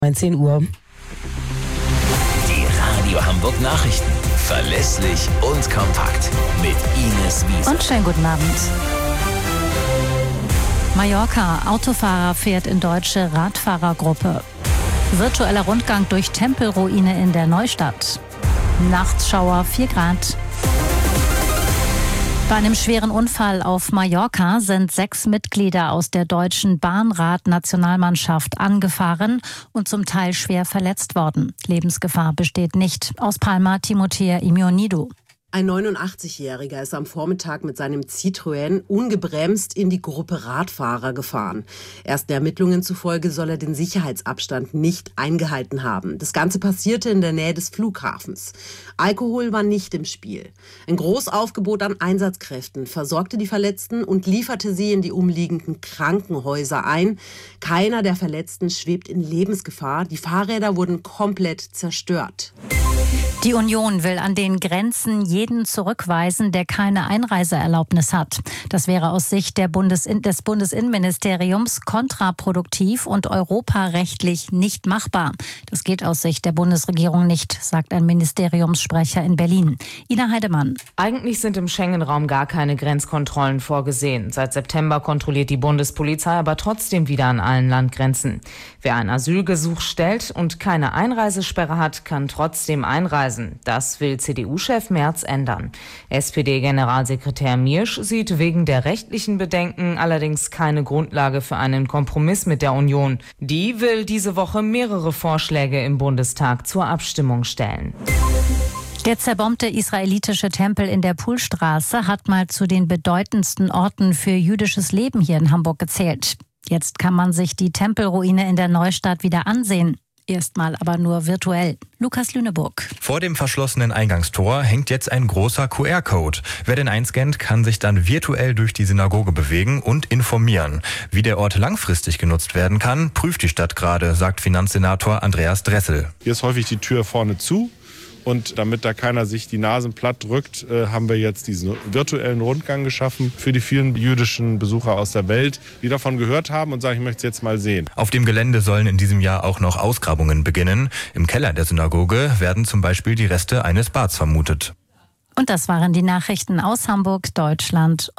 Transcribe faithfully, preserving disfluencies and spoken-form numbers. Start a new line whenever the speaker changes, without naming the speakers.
neunzehn Uhr.
Die Radio Hamburg Nachrichten. Verlässlich und kompakt. Mit Ines Wiese.
Und schönen guten Abend. Mallorca. Autofahrer fährt in deutsche Radfahrergruppe. Virtueller Rundgang durch Tempelruine in der Neustadt. Nachtschauer vier Grad. Bei einem schweren Unfall auf Mallorca sind sechs Mitglieder aus der deutschen Bahnrad-Nationalmannschaft angefahren und zum Teil schwer verletzt worden. Lebensgefahr besteht nicht. Aus Palma, Timothea Imionido.
Ein neunundachtzigjähriger ist am Vormittag mit seinem Citroën ungebremst in die Gruppe Radfahrer gefahren. Ersten Ermittlungen zufolge soll er den Sicherheitsabstand nicht eingehalten haben. Das Ganze passierte in der Nähe des Flughafens. Alkohol war nicht im Spiel. Ein Großaufgebot an Einsatzkräften versorgte die Verletzten und lieferte sie in die umliegenden Krankenhäuser ein. Keiner der Verletzten schwebt in Lebensgefahr. Die Fahrräder wurden komplett zerstört.
Die Union will an den Grenzen jeden zurückweisen, der keine Einreiseerlaubnis hat. Das wäre aus Sicht der Bundesin- des Bundesinnenministeriums kontraproduktiv und europarechtlich nicht machbar. Das geht aus Sicht der Bundesregierung nicht, sagt ein Ministeriumssprecher in Berlin. Ina Heidemann.
Eigentlich sind im Schengen-Raum gar keine Grenzkontrollen vorgesehen. Seit September kontrolliert die Bundespolizei aber trotzdem wieder an allen Landgrenzen. Wer ein Asylgesuch stellt und keine Einreisesperre hat, kann trotzdem einreisen. Das will C D U-Chef Merz ändern. S P D-Generalsekretär Miersch sieht wegen der rechtlichen Bedenken allerdings keine Grundlage für einen Kompromiss mit der Union. Die will diese Woche mehrere Vorschläge im Bundestag zur Abstimmung stellen.
Der zerbombte israelitische Tempel in der Poolstraße hat mal zu den bedeutendsten Orten für jüdisches Leben hier in Hamburg gezählt. Jetzt kann man sich die Tempelruine in der Neustadt wieder ansehen. Erstmal aber nur virtuell. Lukas Lüneburg.
Vor dem verschlossenen Eingangstor hängt jetzt ein großer Q R-Code. Wer den einscannt, kann sich dann virtuell durch die Synagoge bewegen und informieren. Wie der Ort langfristig genutzt werden kann, prüft die Stadt gerade, sagt Finanzsenator Andreas Dressel.
Hier ist häufig die Tür vorne zu. Und damit da keiner sich die Nasen platt drückt, äh, haben wir jetzt diesen virtuellen Rundgang geschaffen für die vielen jüdischen Besucher aus der Welt, die davon gehört haben und sagen, ich möchte es jetzt mal sehen.
Auf dem Gelände sollen in diesem Jahr auch noch Ausgrabungen beginnen. Im Keller der Synagoge werden zum Beispiel die Reste eines Bads vermutet.
Und das waren die Nachrichten aus Hamburg, Deutschland.